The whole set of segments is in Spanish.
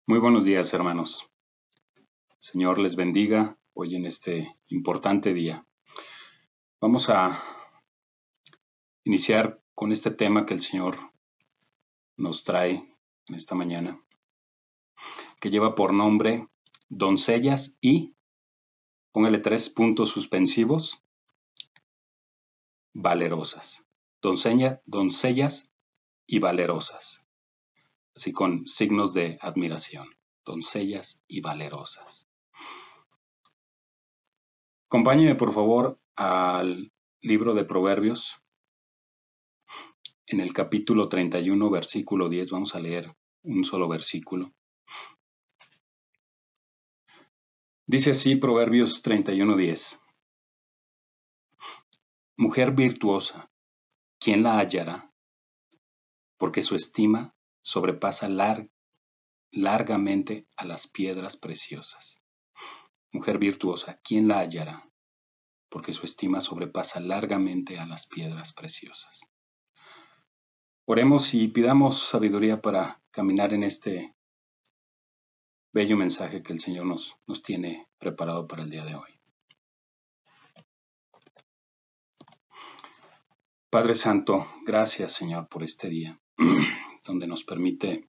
Muy buenos días, hermanos. Señor les bendiga hoy en este importante día. Vamos a iniciar con este tema que el Señor nos trae en esta mañana, que lleva por nombre doncellas y, póngale 3 puntos suspensivos, valerosas. Doncellas y valerosas, así con signos de admiración. Doncellas y valerosas. Acompáñeme por favor al libro de Proverbios. En el capítulo 31, versículo 10, vamos a leer un solo versículo. Dice así Proverbios 31:10. Mujer virtuosa, ¿quién la hallará? Porque su estima sobrepasa largamente a las piedras preciosas. Mujer virtuosa, ¿quién la hallará? Porque su estima sobrepasa largamente a las piedras preciosas. Oremos y pidamos sabiduría para caminar en este bello mensaje que el Señor nos tiene preparado para el día de hoy. Padre Santo, gracias Señor por este día, donde nos permite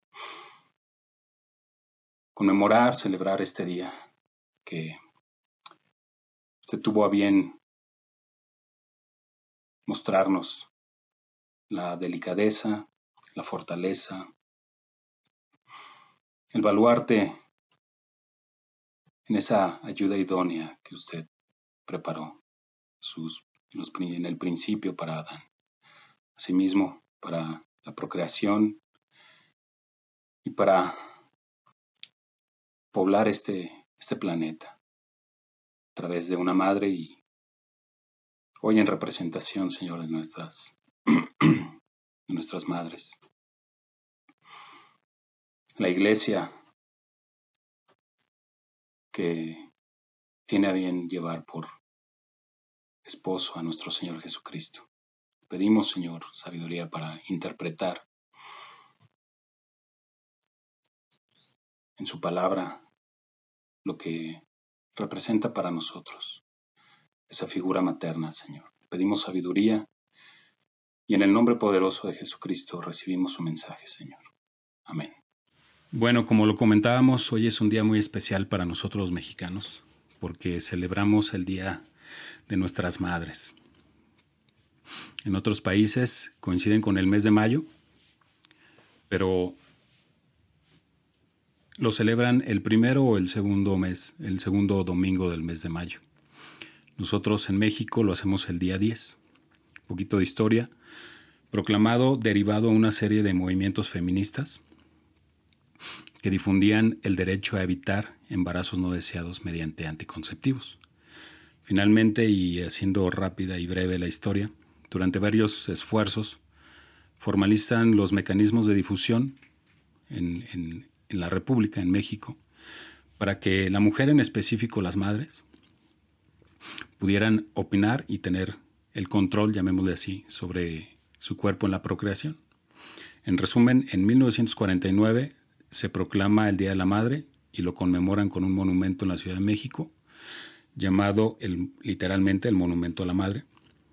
conmemorar, celebrar este día que usted tuvo a bien mostrarnos la delicadeza, la fortaleza, el baluarte en esa ayuda idónea que usted preparó en el principio para Adán. Asimismo, para la procreación y para poblar este planeta a través de una madre y hoy en representación, Señor, de nuestras madres. La Iglesia que tiene a bien llevar por esposo a nuestro Señor Jesucristo. Pedimos, Señor, sabiduría para interpretar en su palabra lo que representa para nosotros esa figura materna, Señor. Pedimos sabiduría y en el nombre poderoso de Jesucristo recibimos su mensaje, Señor. Amén. Bueno, como lo comentábamos, hoy es un día muy especial para nosotros los mexicanos, porque celebramos el Día de nuestras madres. En otros países coinciden con el mes de mayo, pero lo celebran el primero o el segundo domingo del mes de mayo. Nosotros en México lo hacemos el día 10. Un poquito de historia. Proclamado derivado a una serie de movimientos feministas que difundían el derecho a evitar embarazos no deseados mediante anticonceptivos. Finalmente, y haciendo rápida y breve la historia, durante varios esfuerzos formalizan los mecanismos de difusión en la República, en México, para que la mujer, en específico las madres, pudieran opinar y tener el control, llamémosle así, sobre su cuerpo en la procreación. En resumen, en 1949 se proclama el Día de la Madre y lo conmemoran con un monumento en la Ciudad de México llamado literalmente el Monumento a la Madre.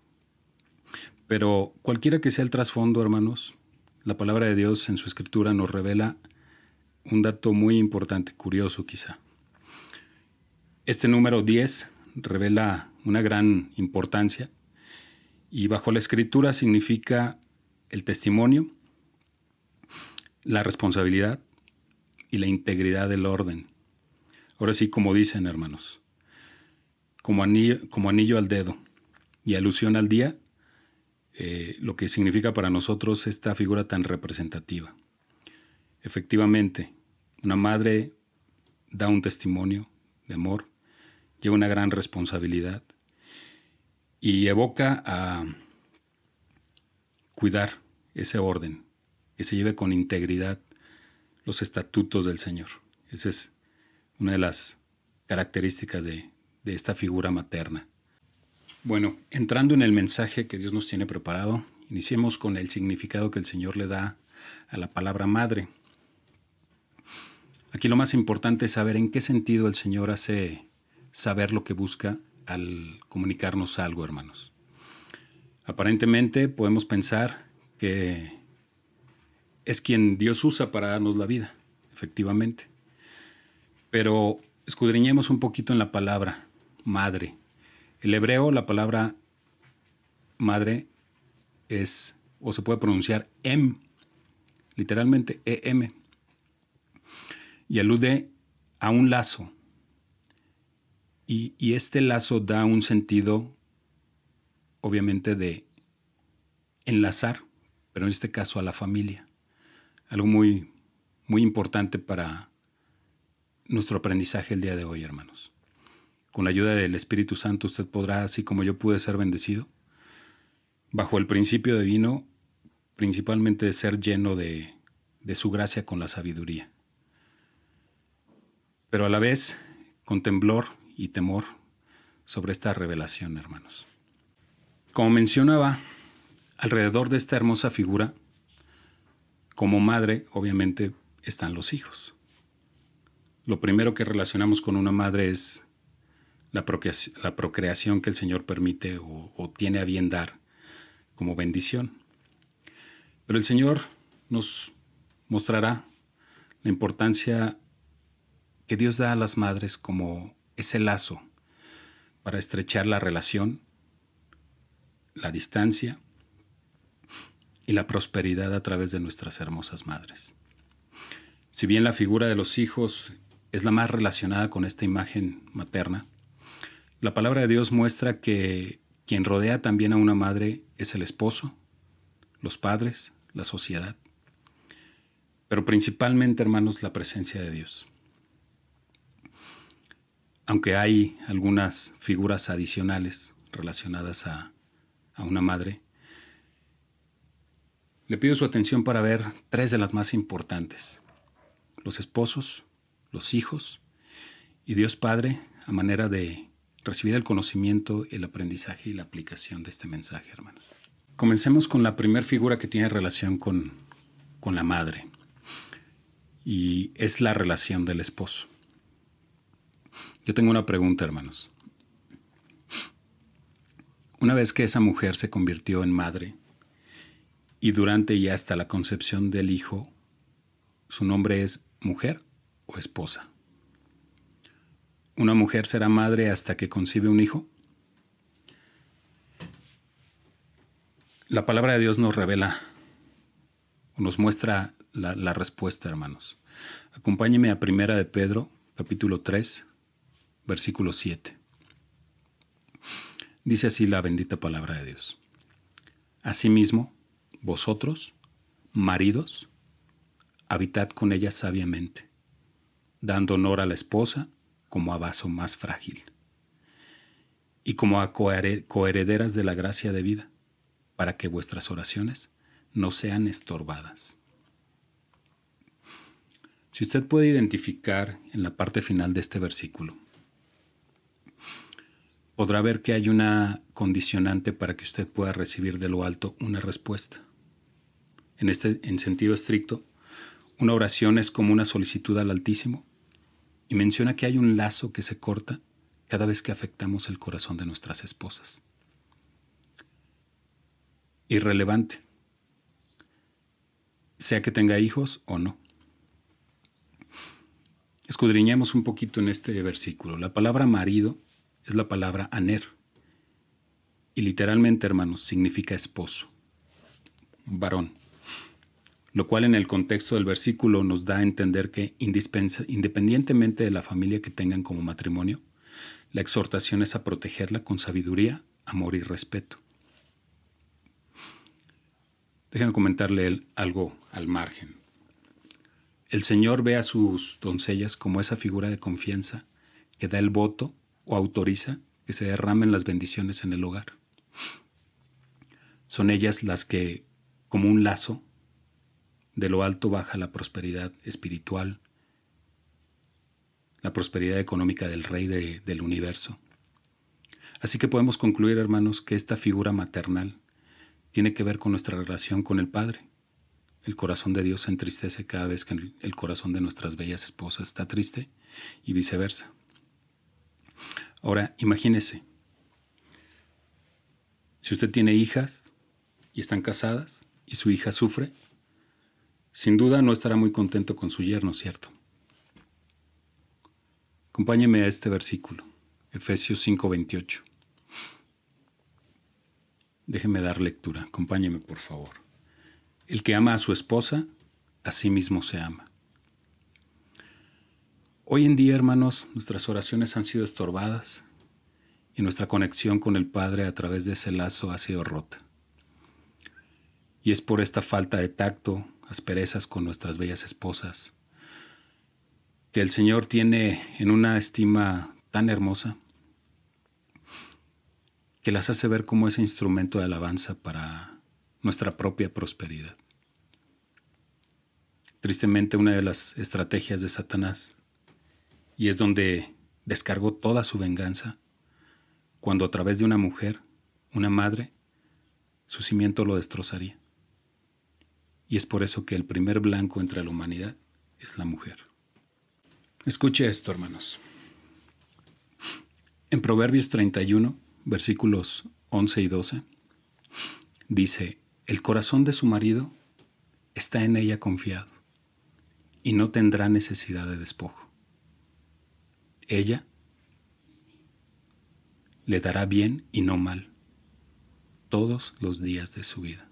Pero cualquiera que sea el trasfondo, hermanos, la palabra de Dios en su escritura nos revela un dato muy importante, curioso quizá. Este número 10 revela una gran importancia y bajo la escritura significa el testimonio, la responsabilidad y la integridad del orden. Ahora sí, como dicen, hermanos, como anillo al dedo y alusión al día, lo que significa para nosotros esta figura tan representativa. Efectivamente, una madre da un testimonio de amor, lleva una gran responsabilidad y evoca a cuidar ese orden, que se lleve con integridad los estatutos del Señor. Esa es una de las características de esta figura materna. Bueno, entrando en el mensaje que Dios nos tiene preparado, iniciemos con el significado que el Señor le da a la palabra madre. Aquí lo más importante es saber en qué sentido el Señor hace saber lo que busca al comunicarnos algo, hermanos. Aparentemente podemos pensar que es quien Dios usa para darnos la vida, efectivamente. Pero escudriñemos un poquito en la palabra madre. El hebreo, la palabra madre es, o se puede pronunciar literalmente em, y alude a un lazo. Y este lazo da un sentido, obviamente, de enlazar, pero en este caso a la familia. Algo muy, muy importante para nuestro aprendizaje el día de hoy, hermanos. Con la ayuda del Espíritu Santo usted podrá, así como yo pude ser bendecido, bajo el principio divino, principalmente de ser lleno de su gracia con la sabiduría. Pero a la vez con temblor y temor sobre esta revelación, hermanos. Como mencionaba, alrededor de esta hermosa figura, como madre, obviamente, están los hijos. Lo primero que relacionamos con una madre es la procreación que el Señor permite o tiene a bien dar como bendición. Pero el Señor nos mostrará la importancia que Dios da a las madres como ese lazo para estrechar la relación, la distancia y la prosperidad a través de nuestras hermosas madres. Si bien la figura de los hijos es la más relacionada con esta imagen materna, la palabra de Dios muestra que quien rodea también a una madre es el esposo, los padres, la sociedad, pero principalmente, hermanos, la presencia de Dios. Aunque hay algunas figuras adicionales relacionadas a una madre, le pido su atención para ver 3 de las más importantes: los esposos, los hijos y Dios Padre, a manera de recibir el conocimiento, el aprendizaje y la aplicación de este mensaje, hermanos. Comencemos con la primera figura que tiene relación con la madre, y es la relación del esposo. Yo tengo una pregunta, hermanos. Una vez que esa mujer se convirtió en madre, y durante y hasta la concepción del hijo, ¿su nombre es mujer o esposa? ¿Una mujer será madre hasta que concibe un hijo? La palabra de Dios nos revela, o nos muestra la respuesta, hermanos. Acompáñeme a 1 de Pedro, capítulo 3, versículo 7. Dice así la bendita palabra de Dios. Asimismo, vosotros, maridos, habitad con ella sabiamente, dando honor a la esposa como a vaso más frágil, y como a coherederas de la gracia de vida, para que vuestras oraciones no sean estorbadas. Si usted puede identificar en la parte final de este versículo, podrá ver que hay una condicionante para que usted pueda recibir de lo alto una respuesta. En sentido estricto, una oración es como una solicitud al Altísimo, y menciona que hay un lazo que se corta cada vez que afectamos el corazón de nuestras esposas. Irrelevante, sea que tenga hijos o no. Escudriñemos un poquito en este versículo. La palabra marido es la palabra aner, y literalmente, hermanos, significa esposo, varón, lo cual en el contexto del versículo nos da a entender que independientemente de la familia que tengan como matrimonio, la exhortación es a protegerla con sabiduría, amor y respeto. Déjenme comentarle algo al margen. El Señor ve a sus doncellas como esa figura de confianza que da el voto o autoriza que se derramen las bendiciones en el hogar. Son ellas las que, como un lazo, de lo alto baja la prosperidad espiritual, la prosperidad económica del Rey del universo. Así que podemos concluir, hermanos, que esta figura maternal tiene que ver con nuestra relación con el Padre, El corazón de Dios se entristece cada vez que el corazón de nuestras bellas esposas está triste y viceversa. Ahora, imagínese, si usted tiene hijas y están casadas y su hija sufre, sin duda no estará muy contento con su yerno, ¿cierto? Acompáñeme a este versículo, Efesios 5:28. Déjeme dar lectura, acompáñeme por favor. El que ama a su esposa, a sí mismo se ama. Hoy en día, hermanos, nuestras oraciones han sido estorbadas y nuestra conexión con el Padre a través de ese lazo ha sido rota. Y es por esta falta de tacto, asperezas con nuestras bellas esposas, que el Señor tiene en una estima tan hermosa que las hace ver como ese instrumento de alabanza para nuestra propia prosperidad. Tristemente, una de las estrategias de Satanás, y es donde descargó toda su venganza, cuando a través de una mujer, una madre, su cimiento lo destrozaría. Y es por eso que el primer blanco entre la humanidad es la mujer. Escuche esto, hermanos. En Proverbios 31, versículos 11 y 12, dice: el corazón de su marido está en ella confiado y no tendrá necesidad de despojo. Ella le dará bien y no mal todos los días de su vida.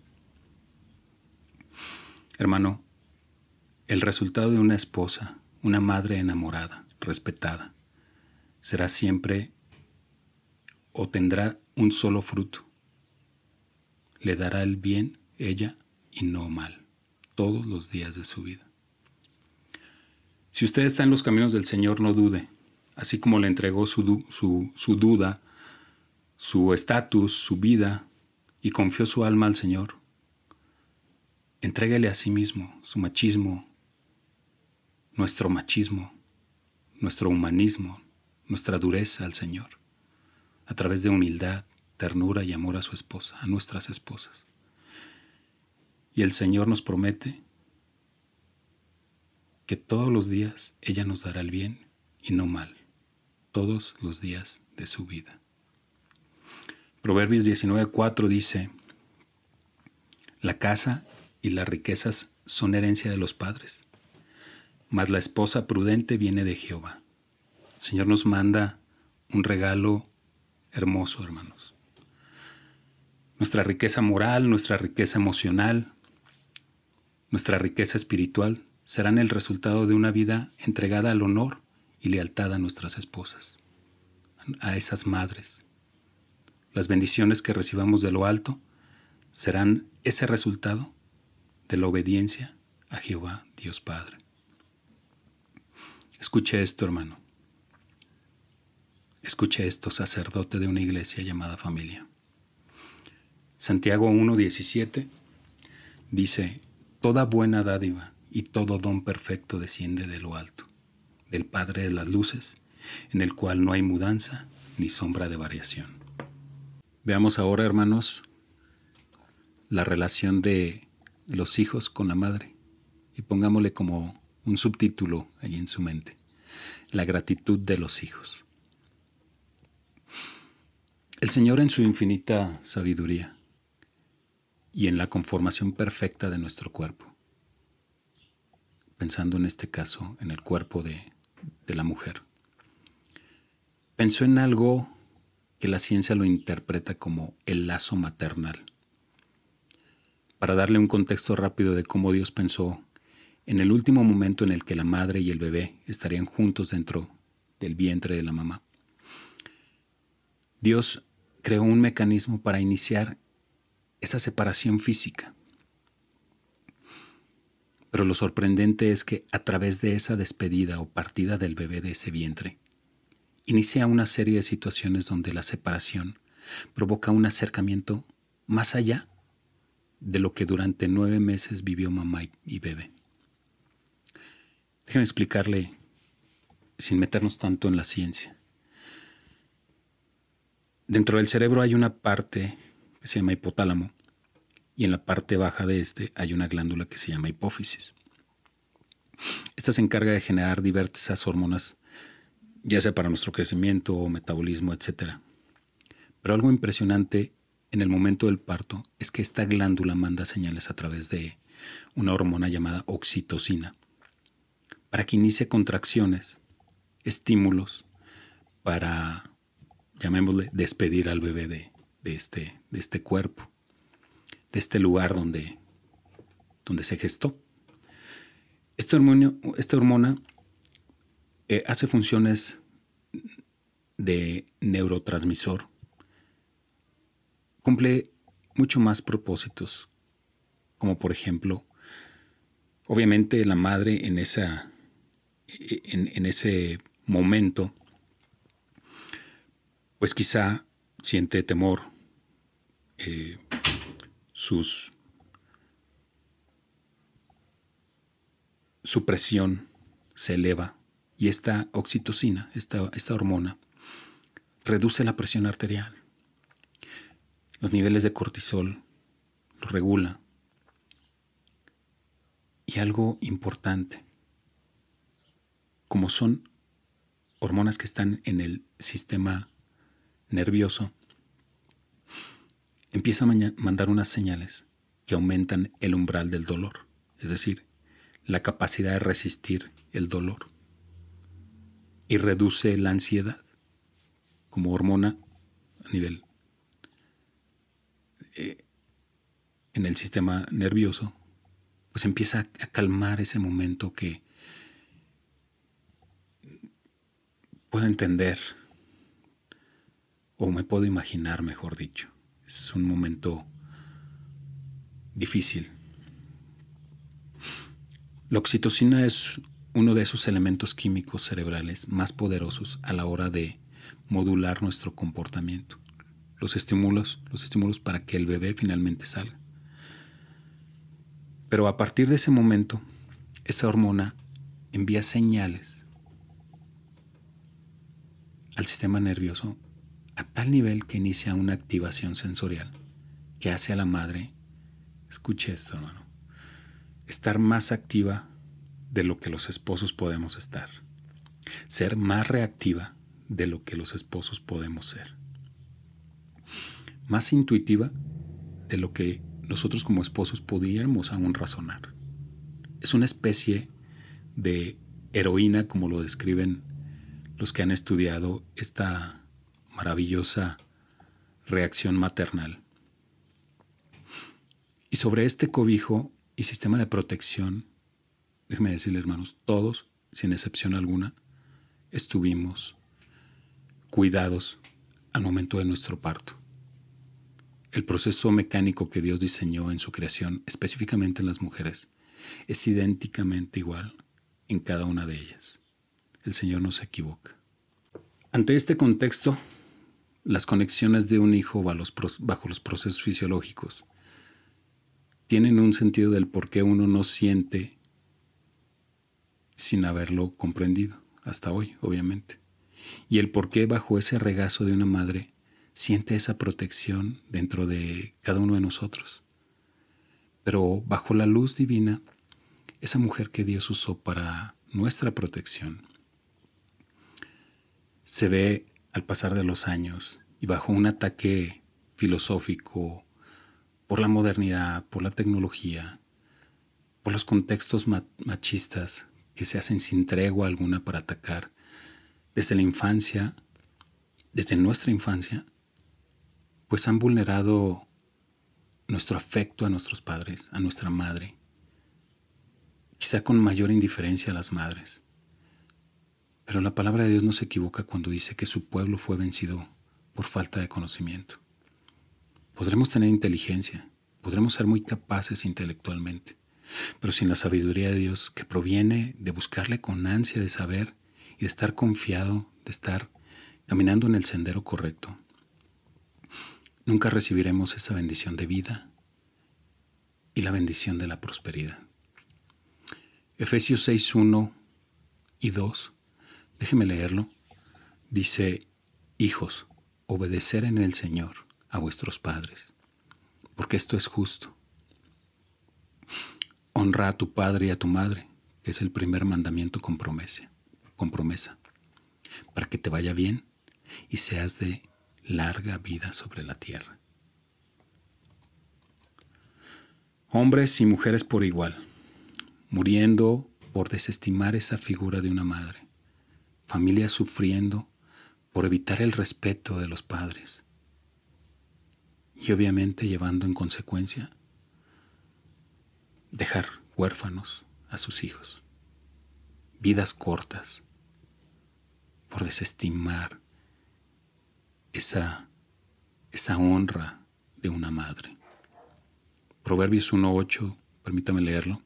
Hermano, el resultado de una esposa, una madre enamorada, respetada, será siempre o tendrá un solo fruto. Le dará el bien ella y no mal todos los días de su vida. Si usted está en los caminos del Señor, no dude. Así como le entregó su duda, su estatus, su vida, y confió su alma al Señor, entréguele a sí mismo su machismo, nuestro humanismo, nuestra dureza al Señor, a través de humildad, ternura y amor a su esposa, a nuestras esposas. Y el Señor nos promete que todos los días ella nos dará el bien y no mal, todos los días de su vida. Proverbios 19:4 dice: la casa y las riquezas son herencia de los padres, mas la esposa prudente viene de Jehová. El Señor nos manda un regalo hermoso, hermanos. Nuestra riqueza moral, nuestra riqueza emocional, nuestra riqueza espiritual serán el resultado de una vida entregada al honor y lealtad a nuestras esposas, a esas madres. Las bendiciones que recibamos de lo alto serán ese resultado de la obediencia a Jehová, Dios Padre. Escuche esto, hermano. Escuche esto, sacerdote de una iglesia llamada familia. Santiago 1:17 dice: toda buena dádiva y todo don perfecto desciende de lo alto, del Padre de las luces, en el cual no hay mudanza ni sombra de variación. Veamos ahora, hermanos, la relación de los hijos con la madre, y pongámosle como un subtítulo ahí en su mente: la gratitud de los hijos. El Señor, en su infinita sabiduría y en la conformación perfecta de nuestro cuerpo, pensando en este caso en el cuerpo de la mujer, pensó en algo que la ciencia lo interpreta como el lazo maternal. Para darle un contexto rápido de cómo Dios pensó en el último momento en el que la madre y el bebé estarían juntos dentro del vientre de la mamá, Dios creó un mecanismo para iniciar esa separación física. Pero lo sorprendente es que a través de esa despedida o partida del bebé de ese vientre, inicia una serie de situaciones donde la separación provoca un acercamiento más allá de lo que durante 9 meses vivió mamá y bebé. Déjenme explicarle, sin meternos tanto en la ciencia. Dentro del cerebro hay una parte que se llama hipotálamo, y en la parte baja de este hay una glándula que se llama hipófisis. Esta se encarga de generar diversas hormonas, ya sea para nuestro crecimiento o metabolismo, etc. Pero algo impresionante en el momento del parto es que esta glándula manda señales a través de una hormona llamada oxitocina para que inicie contracciones, estímulos para, llamémosle, despedir al bebé de este cuerpo, de este lugar donde se gestó. Esta hormona hace funciones de neurotransmisor, cumple mucho más propósitos, como por ejemplo, obviamente la madre en ese momento, pues quizá siente temor, su presión se eleva y esta oxitocina, esta hormona, reduce la presión arterial. Los niveles de cortisol lo regula. Y algo importante, como son hormonas que están en el sistema nervioso, empieza a mandar unas señales que aumentan el umbral del dolor, es decir, la capacidad de resistir el dolor, y reduce la ansiedad como hormona a nivel en el sistema nervioso, pues empieza a calmar ese momento que puedo entender, o me puedo imaginar, mejor dicho. Es un momento difícil. La oxitocina es uno de esos elementos químicos cerebrales más poderosos a la hora de modular nuestro comportamiento. Los estímulos para que el bebé finalmente salga. Pero a partir de ese momento, esa hormona envía señales al sistema nervioso a tal nivel que inicia una activación sensorial que hace a la madre, escuche esto, hermano, estar más activa de lo que los esposos podemos estar, ser más reactiva de lo que los esposos podemos ser, más intuitiva de lo que nosotros como esposos pudiéramos aún razonar. Es una especie de heroína, como lo describen los que han estudiado esta maravillosa reacción maternal. Y sobre este cobijo y sistema de protección, déjenme decirles, hermanos, todos, sin excepción alguna, estuvimos cuidados al momento de nuestro parto. El proceso mecánico que Dios diseñó en su creación, específicamente en las mujeres, es idénticamente igual en cada una de ellas. El Señor no se equivoca. Ante este contexto, las conexiones de un hijo bajo los procesos fisiológicos tienen un sentido del por qué uno no siente sin haberlo comprendido, hasta hoy, obviamente. Y el por qué bajo ese regazo de una madre siente esa protección dentro de cada uno de nosotros. Pero bajo la luz divina, esa mujer que Dios usó para nuestra protección se ve al pasar de los años y bajo un ataque filosófico por la modernidad, por la tecnología, por los contextos machistas que se hacen sin tregua alguna para atacar desde la infancia, desde nuestra infancia, pues han vulnerado nuestro afecto a nuestros padres, a nuestra madre, quizá con mayor indiferencia a las madres. Pero la palabra de Dios no se equivoca cuando dice que su pueblo fue vencido por falta de conocimiento. Podremos tener inteligencia, podremos ser muy capaces intelectualmente, pero sin la sabiduría de Dios que proviene de buscarle con ansia de saber y de estar confiado, de estar caminando en el sendero correcto, nunca recibiremos esa bendición de vida y la bendición de la prosperidad. Efesios 6, 1 y 2, déjeme leerlo, dice: hijos, obedecer en el Señor a vuestros padres, porque esto es justo. Honra a tu padre y a tu madre, que es el primer mandamiento con promesa, para que te vaya bien y seas de larga vida sobre la tierra. Hombres y mujeres por igual, muriendo por desestimar esa figura de una madre, familias sufriendo por evitar el respeto de los padres y obviamente llevando en consecuencia dejar huérfanos a sus hijos, vidas cortas por desestimar esa honra de una madre. Proverbios 1:8, permítame leerlo.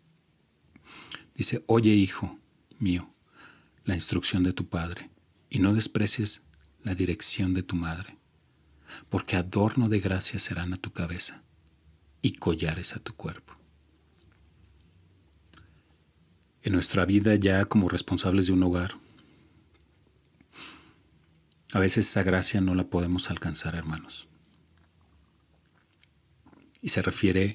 Dice: oye, hijo mío, la instrucción de tu padre, y no desprecies la dirección de tu madre, porque adorno de gracia serán a tu cabeza y collares a tu cuerpo. En nuestra vida ya como responsables de un hogar, a veces esa gracia no la podemos alcanzar, hermanos. Y se refiere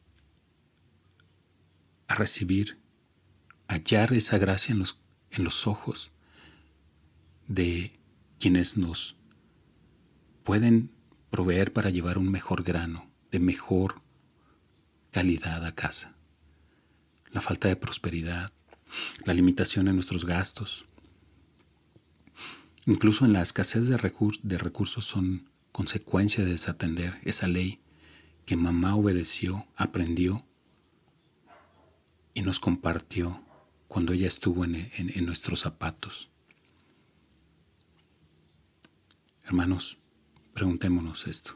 a recibir, hallar esa gracia en los ojos de quienes nos pueden proveer para llevar un mejor grano, de mejor calidad a casa. La falta de prosperidad, la limitación en nuestros gastos, incluso en la escasez de recursos son consecuencia de desatender esa ley que mamá obedeció, aprendió y nos compartió cuando ella estuvo en nuestros zapatos. Hermanos, preguntémonos esto.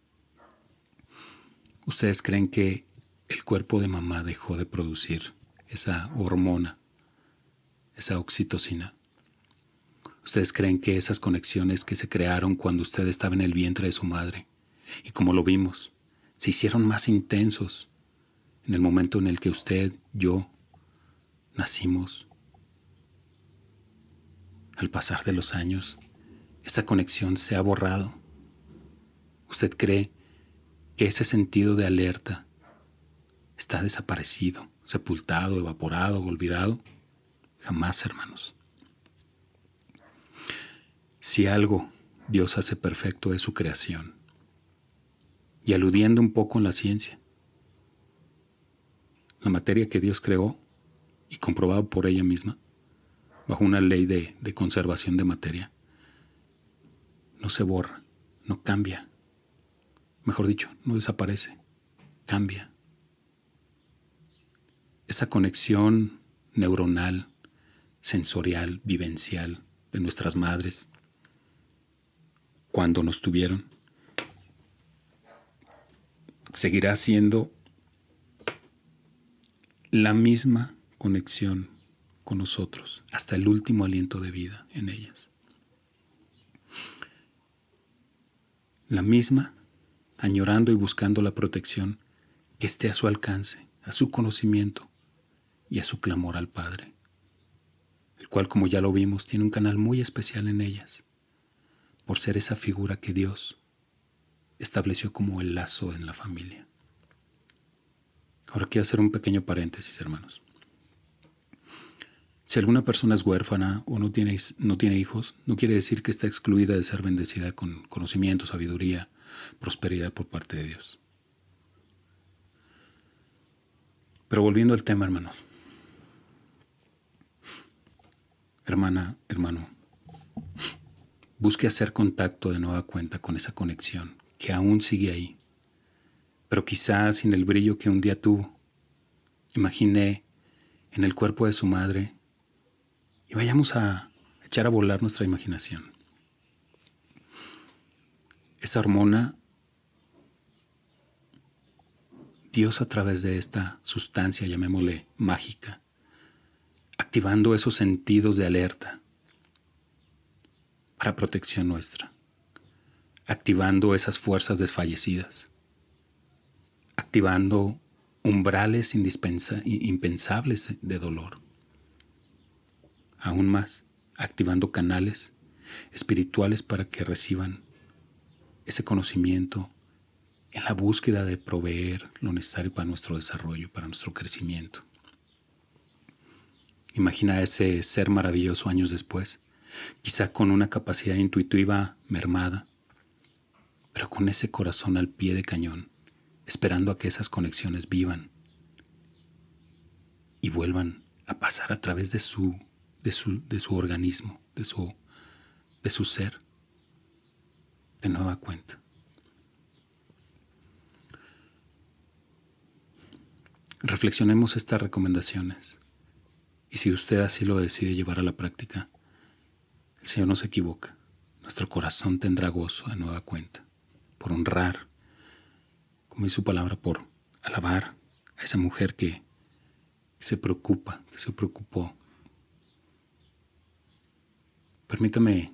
¿Ustedes creen que el cuerpo de mamá dejó de producir esa hormona, esa oxitocina? ¿Ustedes creen que esas conexiones que se crearon cuando usted estaba en el vientre de su madre, y como lo vimos, se hicieron más intensos en el momento en el que usted, yo, nacimos? Al pasar de los años, esa conexión se ha borrado. ¿Usted cree que ese sentido de alerta está desaparecido, sepultado, evaporado, olvidado? Jamás, hermanos. Si algo Dios hace perfecto es su creación. Y aludiendo un poco en la ciencia, la materia que Dios creó y comprobado por ella misma, bajo una ley de conservación de materia, no se borra, no cambia. Mejor dicho, no desaparece, cambia. Esa conexión neuronal, sensorial, vivencial de nuestras madres, cuando nos tuvieron, seguirá siendo la misma conexión con nosotros hasta el último aliento de vida en ellas. La misma, añorando y buscando la protección que esté a su alcance, a su conocimiento y a su clamor al Padre, el cual, como ya lo vimos, tiene un canal muy especial en ellas, por ser esa figura que Dios estableció como el lazo en la familia. Ahora quiero hacer un pequeño paréntesis, hermanos. Si alguna persona es huérfana o no tiene hijos, no quiere decir que está excluida de ser bendecida con conocimiento, sabiduría, prosperidad por parte de Dios. Pero volviendo al tema, hermanos. Hermana, hermano, busque hacer contacto de nueva cuenta con esa conexión que aún sigue ahí, pero quizás sin el brillo que un día tuvo. Imaginé en el cuerpo de su madre y vayamos a echar a volar nuestra imaginación. Esa hormona, Dios a través de esta sustancia, llamémosle mágica, activando esos sentidos de alerta para protección nuestra, activando esas fuerzas desfallecidas, activando umbrales impensables de dolor, aún más, activando canales espirituales para que reciban ese conocimiento, en la búsqueda de proveer lo necesario para nuestro desarrollo, para nuestro crecimiento. Imagina ese ser maravilloso años después, quizá con una capacidad intuitiva mermada, pero con ese corazón al pie de cañón, esperando a que esas conexiones vivan y vuelvan a pasar a través de su organismo, de su ser, de nueva cuenta. Reflexionemos estas recomendaciones y si usted así lo decide llevar a la práctica, el Señor no se equivoca. Nuestro corazón tendrá gozo de nueva cuenta por honrar, como dice su palabra, por alabar a esa mujer que se preocupó. Permítame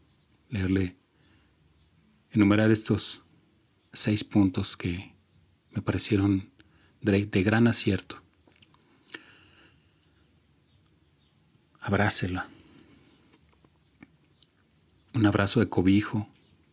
enumerar estos 6 puntos que me parecieron de gran acierto. Abrácela. Un abrazo de cobijo.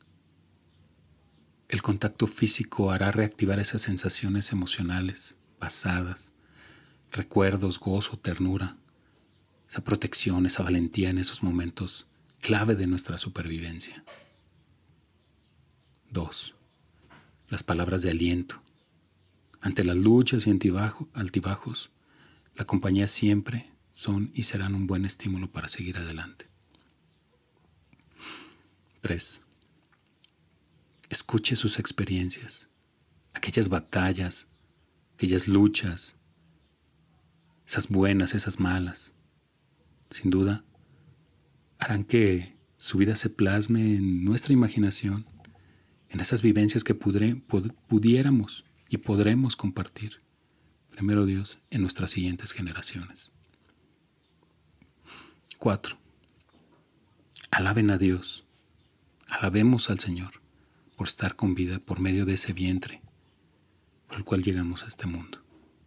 El contacto físico hará reactivar esas sensaciones emocionales pasadas, recuerdos, gozo, ternura, esa protección, esa valentía en esos momentos clave de nuestra supervivencia. 2. Las palabras de aliento. Ante las luchas y altibajos, la compañía siempre son y serán un buen estímulo para seguir adelante. 3. Escuche sus experiencias, aquellas batallas, aquellas luchas, esas buenas, esas malas. Sin duda, harán que su vida se plasme en nuestra imaginación, en esas vivencias que pudiéramos y podremos compartir, primero Dios, en nuestras siguientes generaciones. 4. Alaben a Dios, alabemos al Señor por estar con vida por medio de ese vientre por el cual llegamos a este mundo.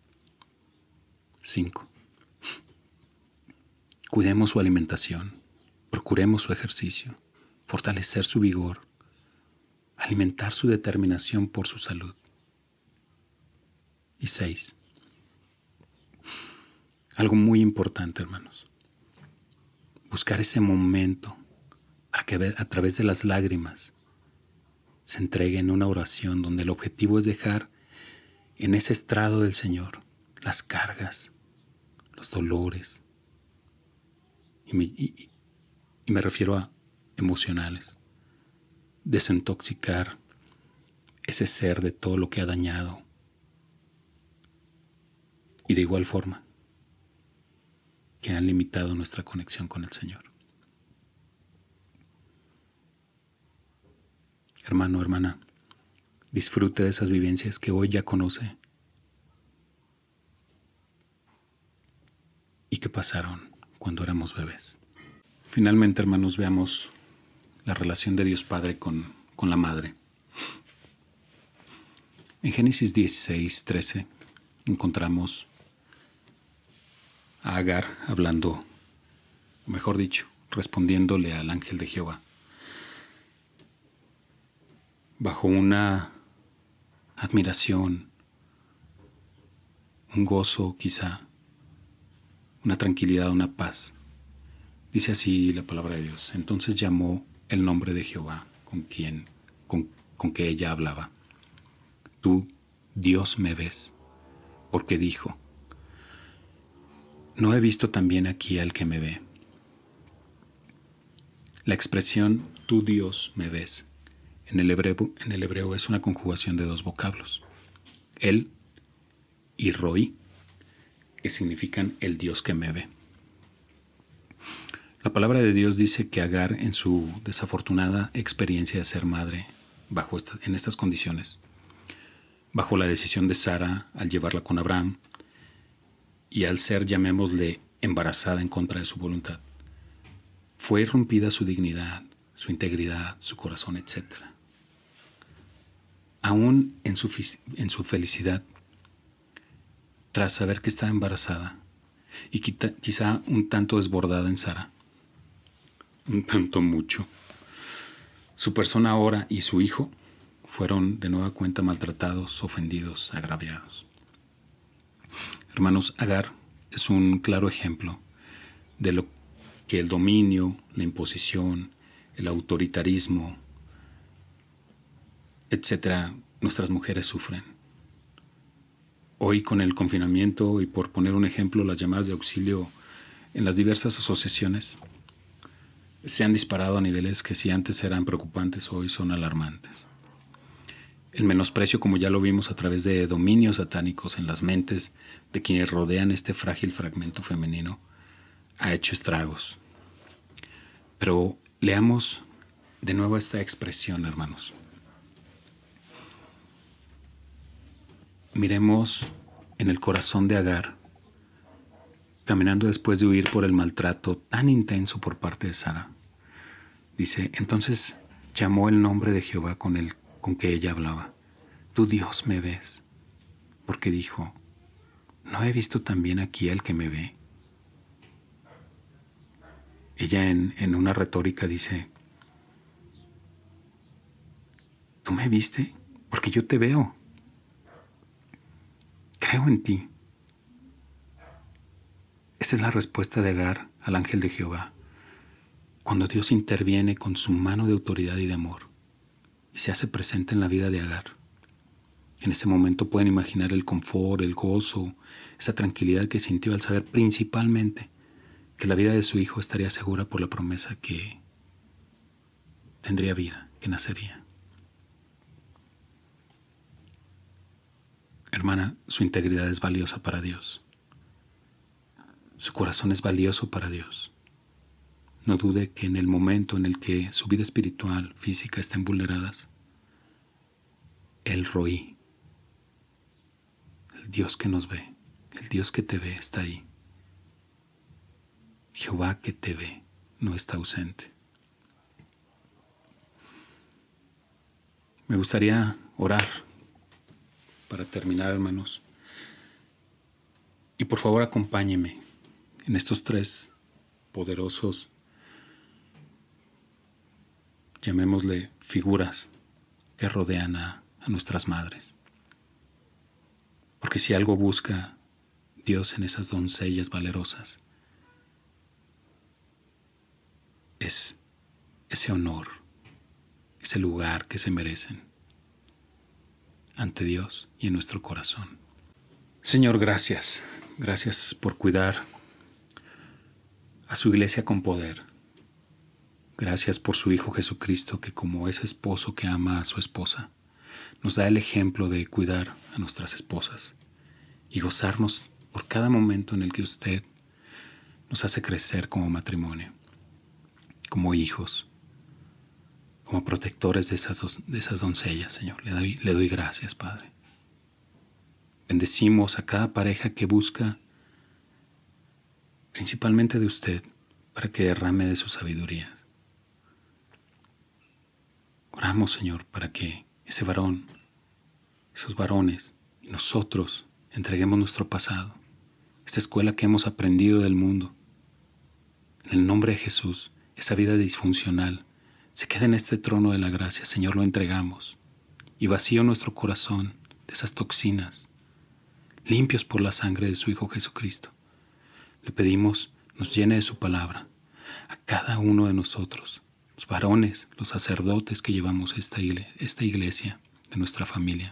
5. Cuidemos su alimentación, procuremos su ejercicio, fortalecer su vigor, alimentar su determinación por su salud. Y 6. Algo muy importante, hermanos. Buscar ese momento para que a través de las lágrimas se entregue en una oración donde el objetivo es dejar en ese estrado del Señor las cargas, los dolores, y me refiero a emocionales, desintoxicar ese ser de todo lo que ha dañado. Y de igual forma, que han limitado nuestra conexión con el Señor. Hermano, hermana, disfrute de esas vivencias que hoy ya conoce y que pasaron cuando éramos bebés. Finalmente, hermanos, veamos la relación de Dios Padre con la Madre. En Génesis 16:13 encontramos a Agar hablando, o mejor dicho, respondiéndole al ángel de Jehová, bajo una admiración, un gozo quizá, una tranquilidad, una paz. Dice así la palabra de Dios. Entonces llamó el nombre de Jehová con que ella hablaba. Tú, Dios, me ves, porque dijo, ¿no he visto también aquí al que me ve? La expresión tú, Dios, me ves, en el hebreo es una conjugación de 2 vocablos, el y roi, que significan el Dios que me ve. La palabra de Dios dice que Agar, en su desafortunada experiencia de ser madre en estas condiciones, bajo la decisión de Sara al llevarla con Abraham y al ser, llamémosle, embarazada en contra de su voluntad, fue irrumpida su dignidad, su integridad, su corazón, etc. Aún en su felicidad, tras saber que estaba embarazada y quizá un tanto desbordada en Sara, un tanto mucho, su persona ahora y su hijo fueron de nueva cuenta maltratados, ofendidos, agraviados. Hermanos, Agar es un claro ejemplo de lo que el dominio, la imposición, el autoritarismo, etcétera, nuestras mujeres sufren. Hoy, con el confinamiento y por poner un ejemplo, las llamadas de auxilio en las diversas asociaciones se han disparado a niveles que si antes eran preocupantes, hoy son alarmantes. El menosprecio, como ya lo vimos a través de dominios satánicos en las mentes de quienes rodean este frágil fragmento femenino, ha hecho estragos. Pero leamos de nuevo esta expresión, hermanos. Miremos en el corazón de Agar, caminando después de huir por el maltrato tan intenso por parte de Sara. Dice, entonces llamó el nombre de Jehová con que ella hablaba. Tú, Dios, me ves. Porque dijo, ¿no he visto también aquí al que me ve? Ella en una retórica dice, ¿tú me viste? Porque yo te veo. Creo en ti. Esa es la respuesta de Agar al ángel de Jehová, cuando Dios interviene con su mano de autoridad y de amor y se hace presente en la vida de Agar. En ese momento pueden imaginar el confort, el gozo, esa tranquilidad que sintió al saber principalmente que la vida de su hijo estaría segura por la promesa que tendría vida, que nacería. Hermana, su integridad es valiosa para Dios. Su corazón es valioso para Dios. No dude que en el momento en el que su vida espiritual, física estén vulneradas, el Roí, el Dios que nos ve, el Dios que te ve está ahí. Jehová que te ve no está ausente. Me gustaría orar para terminar, hermanos. Y por favor acompáñeme en estos 3 poderosos, llamémosle figuras que rodean a nuestras madres. Porque si algo busca Dios en esas doncellas valerosas, es ese honor, ese lugar que se merecen ante Dios y en nuestro corazón. Señor, gracias. Gracias por cuidar a su iglesia con poder. Gracias por su Hijo Jesucristo, que como ese esposo que ama a su esposa, nos da el ejemplo de cuidar a nuestras esposas y gozarnos por cada momento en el que usted nos hace crecer como matrimonio, como hijos, como protectores de esas doncellas, Señor. Le doy gracias, Padre. Bendecimos a cada pareja que busca principalmente de usted para que derrame de su sabiduría. Oramos, Señor, para que ese varón, esos varones y nosotros entreguemos nuestro pasado, esta escuela que hemos aprendido del mundo. En el nombre de Jesús, esa vida disfuncional se queda en este trono de la gracia, Señor, lo entregamos. Y vacío nuestro corazón de esas toxinas, limpios por la sangre de su Hijo Jesucristo. Le pedimos, nos llene de su palabra a cada uno de nosotros, los varones, los sacerdotes que llevamos esta iglesia de nuestra familia.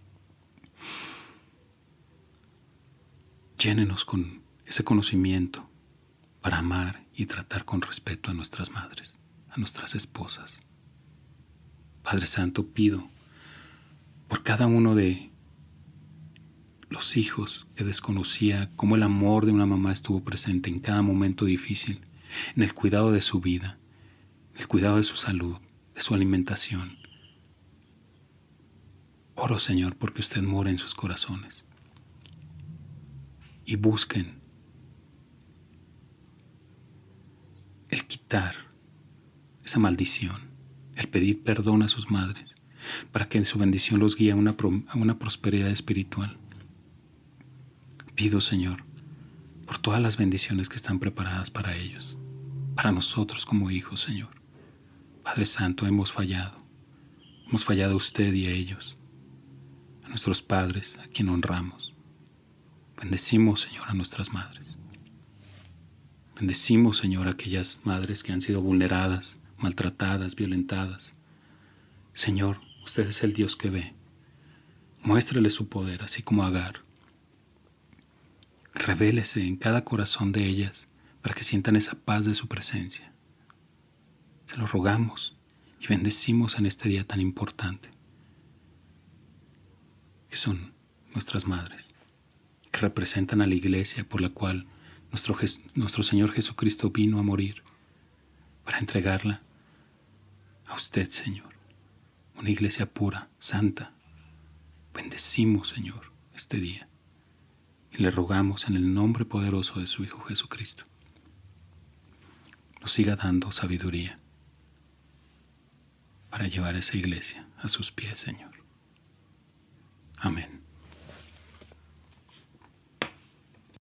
Llénenos con ese conocimiento para amar y tratar con respeto a nuestras madres, a nuestras esposas. Padre Santo, pido por cada uno de los hijos que desconocía cómo el amor de una mamá estuvo presente en cada momento difícil, en el cuidado de su vida, en el cuidado de su salud, de su alimentación. Oro, Señor, porque usted mora en sus corazones. Y busquen el quitar esa maldición, el pedir perdón a sus madres, para que en su bendición los guíe a una prosperidad espiritual. Pido, Señor, por todas las bendiciones que están preparadas para ellos, para nosotros como hijos, Señor. Padre Santo, hemos fallado. Hemos fallado a usted y a ellos, a nuestros padres, a quien honramos. Bendecimos, Señor, a nuestras madres. Bendecimos, Señor, a aquellas madres que han sido vulneradas, maltratadas, violentadas. Señor, usted es el Dios que ve. Muéstrele su poder, así como a Agar. Revélese en cada corazón de ellas para que sientan esa paz de su presencia. Se lo rogamos y bendecimos en este día tan importante, que son nuestras madres, que representan a la iglesia por la cual nuestro Señor Jesucristo vino a morir, para entregarla a usted, Señor. Una iglesia pura, santa. Bendecimos, Señor, este día y le rogamos en el nombre poderoso de su Hijo Jesucristo, nos siga dando sabiduría para llevar esa iglesia a sus pies, Señor. Amén.